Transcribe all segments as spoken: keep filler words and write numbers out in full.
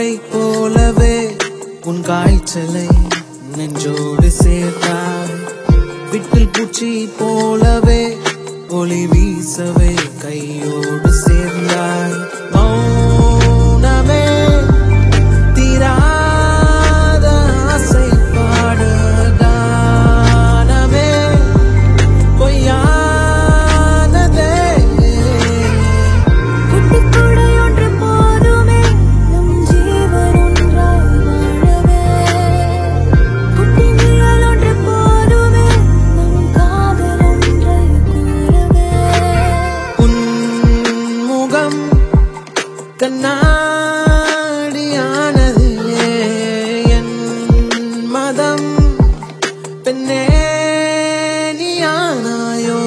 காற்றை போலவே உன் காய்ச்சலை நெஞ்சோடு சேர்த்தாய். விட்டில் பூச்சி போலவே ஒளி வீசவே கையோடு சேர்ந்தாய். மௌனமே தீராத ஆசை பாட கானமே பொய்யானதே. குட்டிக்கூடை ஒன்று போதுமே நம் ஜீவன் ஒன்றாய் வாழவே. குட்டி நிழல் ஒன்று போதுமே நம் காதல் ஒன்றை கூறவே. உன் முகம் கண்ணாடியானது என் மதம் பெண்ணே நீயானாயோ.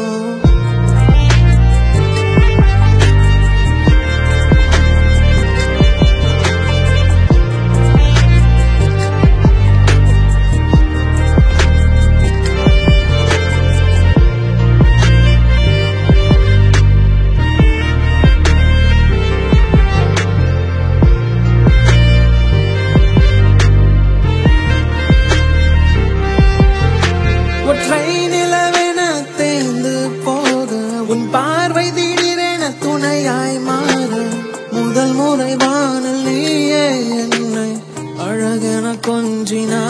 ஒற்றை நிலவென தேர்ந்து போக உன் பார்வை திடீரென துணையாய் மாற. முதல் முறை வானல் நீயே என்னை அழகென கொஞ்சினாய்.